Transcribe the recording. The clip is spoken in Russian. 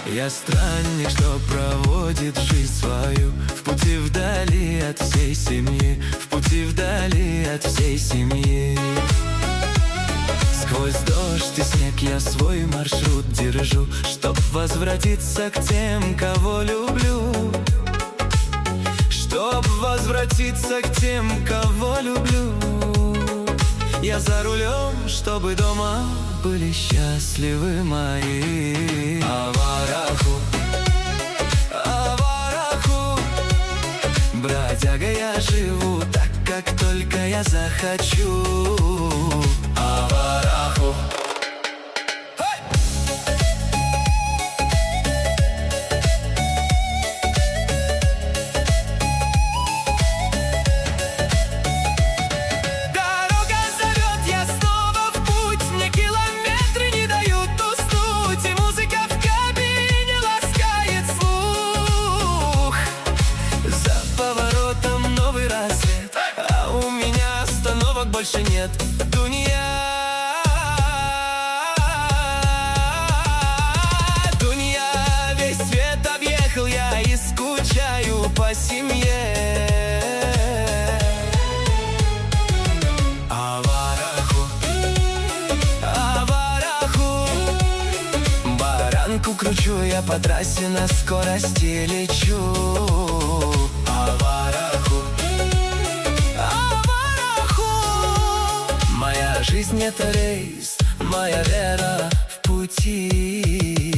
Я странник, что проводит жизнь свою в пути вдали от всей семьи, в пути вдали от всей семьи. Сквозь дождь и снег я свой маршрут держу, чтоб возвратиться к тем, кого люблю. Чтоб возвратиться к тем, кого люблю. Я за рулем, чтобы дома были счастливы мои. Авараху, авараху, бродяга, я живу так, как только я захочу. Авараху. Больше нет, Дунья, Дунья, весь свет объехал я и скучаю по семье. Авараху, авараху, баранку кручу я по трассе, на скорости лечу. Авараху. Моя жизнь — это рейс, моя вера в пути.